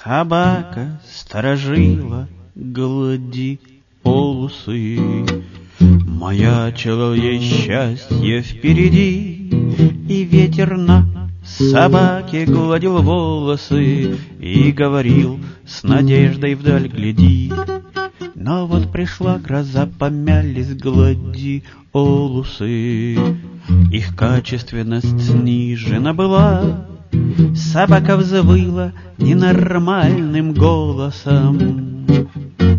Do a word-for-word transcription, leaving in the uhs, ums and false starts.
Собака сторожила глади полосы, маячило ей счастье впереди, и ветер на собаке гладил волосы и говорил: с надеждой вдаль гляди. Но вот пришла гроза, помялись гладиолусы, их качественность снижена была. Собака взвыла ненормальным голосом: